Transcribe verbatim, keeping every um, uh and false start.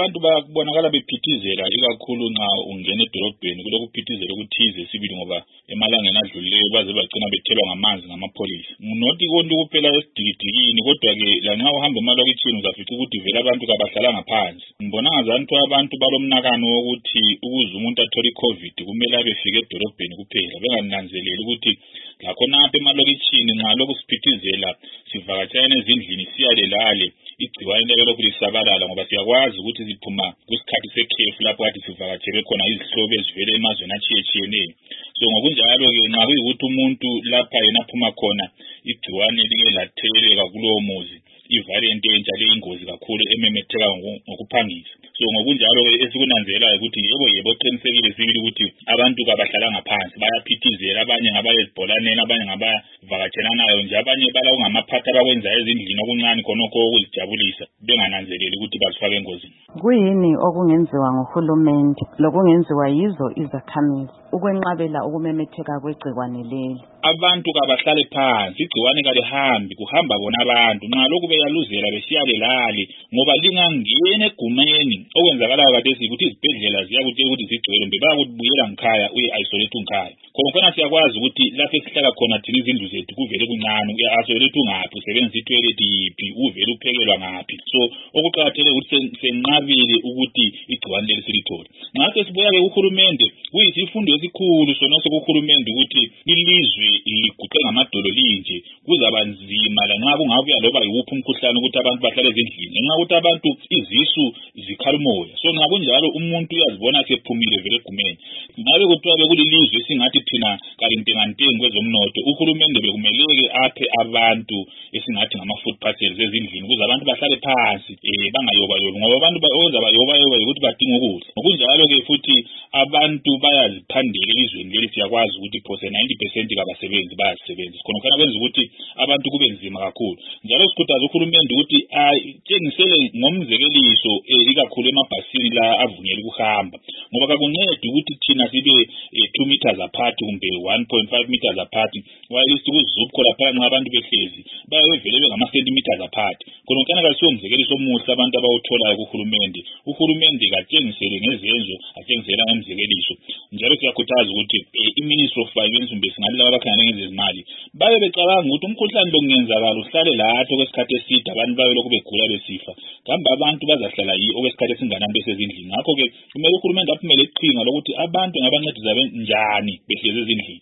abantu babonakala bephithizela ikakhulu nxa ungena edolobheni kulokhu kuphithizela ukuthize sibili ngoba emalangeni adlulileyo baze bagcina bethelwa ngamanzi ngamapholisa. Not konke kuphela esidikidikini kodwa ke lanxa uhamba emalokitshini uzafica ukuthi vele abantu kabahlalanga phansi. Ngibona ngazantu abantu balomnakano wokuthi ukuze umuntu athole iCovid kumele abefike edolobheni kuphela bengananzeleli ukuthi lakhona apha emalokitshini nxa lokhu siphithizela sivakatshana ezindlini siyale lale igciwane lelo lokhu lisabalala ngoba siyakwazi ukuthi siphuma kwisikhathi sekhefu lapho kade sivakatshele khona izihlobo ezivele emazweni atshiyetshiyeneyo. So ngokunjalo ke nxa kuyikuthi umuntu lapha yena aphuma khona igciwane like latheleka kulowo muzi ivariant entsha le ingozi kakhulu ememetheka ngokuphangisa. So ngokunjalo esikunanzelayo ukuthi yebo yebo qinisekile sibili ukuthi abantu kabahlalanga phansi bayaphithizela, abanye ngabayezibholaneni, abanye ngabavakatshelanayo nje, abanye bala ungamaphatha abakwenza ezindlini okuncane khonokho ukuzijabulisa bengananzeleli ukuthi bazifake engozini. Kuyini okungenziwa ngohulumende lokungenziwa yizo izakhamizi ukwenqabela ukumemetheka kwegciwane leli? Abantu kabahlale phansi, igciwane kalihambi, kuhamba bona abantu. Nxa lokhu beyaluzela besiyale lali ngoba lingangena egumeni okwenzakalayo kade sikuthi izibhedlela ziyakutshela ukuthi zigcwele mbe bayakubuyela ngikhaya uye isolate ngikhaya. Khona siyakwazi ukuthi lapho esihlala khona thina izindlu zethu kuvele kuncane uya-isolate ngaphi, usebenzisa itoilet yiphi, uvele uphekelwa ngaphi. So okuqakathekile ukuthi senqabile ukuthi igciwane leli silithole. Ngakho sibuya ke uhulumende kuyisifundo esikhulu sona sokuhulumende ukuthi ilizwe iguqe ngamadolo linje kuzaba nzima lanxa kungabuya loba yiwuphi umkhuhlane ukuthi abantu bahlale ezindlini ngenxa ukuthi abantu izisu zikhala umoya. So nxa kunjalo umuntu uyazibona sephumile vele egumeni. Ngabe kuthiwa bekulilizwe esingathi thina kalintengantengi kwezomnotho, uhulumende bekumeleke aphe abantu esingathi ngama-food parcels ezindlini ukuze abantu bahlale phansi eh bangayobayobi ngoba abantu bayoza bayobayoba ukuthi badinga ukudla. Ngokunjalo ke futhi abantu bayaziphandela elizweni leli siyakwazi ukuthi phose ninety percent kabasebenzi bayasebenzisa khona khona kwenza ukuthi abantu kube nzima kakhulu. Njalo sikhuthaza uhulumende ukuthi atshengisele ngomzekeliso ikakhulu emabhasini la avunyelwe ukuhamba ngoba kakuncedi ukuthi thina sibe two meters apart kumbe one point five meters apart while sikuzupho lapha nxa abantu behlezi bayevele ngama centimeters apart. Khona kana kasiwo umzekeliso omuhle abantu abawutholayo kuhulumende. Uhulumende katshengisele ngezenzo atshengisela ngomzekeliso. Njalo siyakhuthaza ukuthi iMinistry of Finance kumbe singalila abakhangela ngezimali babe becabanga ukuthi umkhuhlane lo kungenzakala uhlale lapho kwesikhathi eside abantu babe lokhu begula besifa. Kambe abantu bazahlala yi okwesikhathi esinganani besezindlini. Ngakho ke kumele uhulumende aphumele iqhinga lokuthi abantu ngabancedisa njani behlezi ezindlini.